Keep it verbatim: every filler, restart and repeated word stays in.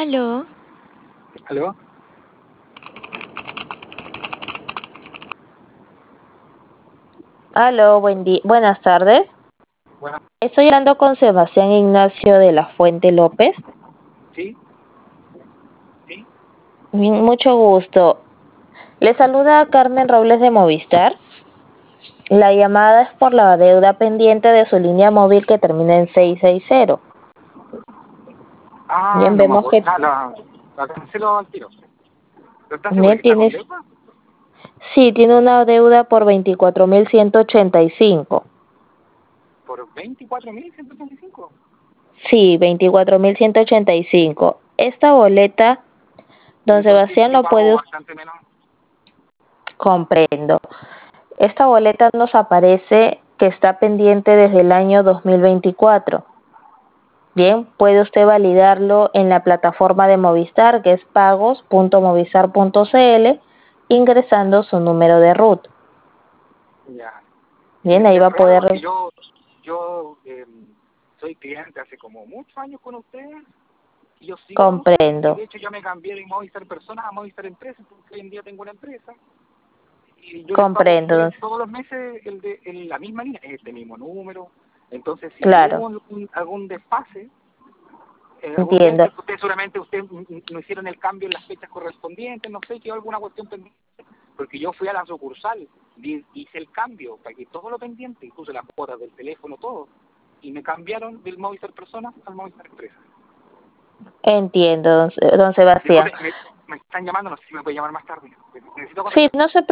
Aló. ¿Aló? Aló, buen día, buenas tardes. Bueno, Estoy hablando con Sebastián Ignacio de la Fuente López. ¿sí? ¿Sí? Bien, mucho gusto. Le saluda Carmen Robles de Movistar. La llamada es por la deuda pendiente de su línea móvil que termina en seiscientos sesenta. Ah, Bien, no me vemos acuerdo. que Ah, la, la cancelo al tiro. ¿Pero estás seguro bien que está con tienes, deuda? sí, tiene una deuda por veinticuatro mil ciento ochenta y cinco. ¿Por veinticuatro mil ciento ochenta y cinco? Sí, veinticuatro mil ciento ochenta y cinco. Esta boleta, don Entonces Sebastián, yo lo pago puede, bastante menos. comprendo. Esta boleta nos aparece que está pendiente desde el año dos mil veinticuatro. Bien, puede usted validarlo en la plataforma de Movistar, que es pagos punto movistar punto cl, ingresando su número de R U T. Ya. Bien, Es, ahí va es a raro poder, porque yo, yo eh, soy cliente hace como muchos años con ustedes y yo sigo con ustedes. Y comprendo, de hecho ya me cambié de Movistar Persona a Movistar Empresa, porque hoy en día tengo una empresa. Y yo les pago a comprendo, ustedes todos los meses el de el, la misma línea, este mismo número. Entonces, si claro, hubo un- un- algún desfase, eh, algún día, entiendo, usted seguramente usted no hicieron el cambio en las fechas correspondientes, no sé, quedó alguna cuestión pendiente, porque yo fui a la sucursal, di- hice el cambio, pagué todo lo pendiente, puse las cuotas del teléfono, todo, y me cambiaron del Movistar Personas al Movistar Empresa. entiendo, don, don Sebastián. Disculpe, me, me están llamando, no sé si me puede llamar más tarde, necesito Sí, contestar. no se